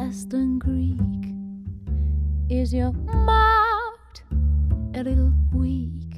Western Greek. Is your mouth a little weak?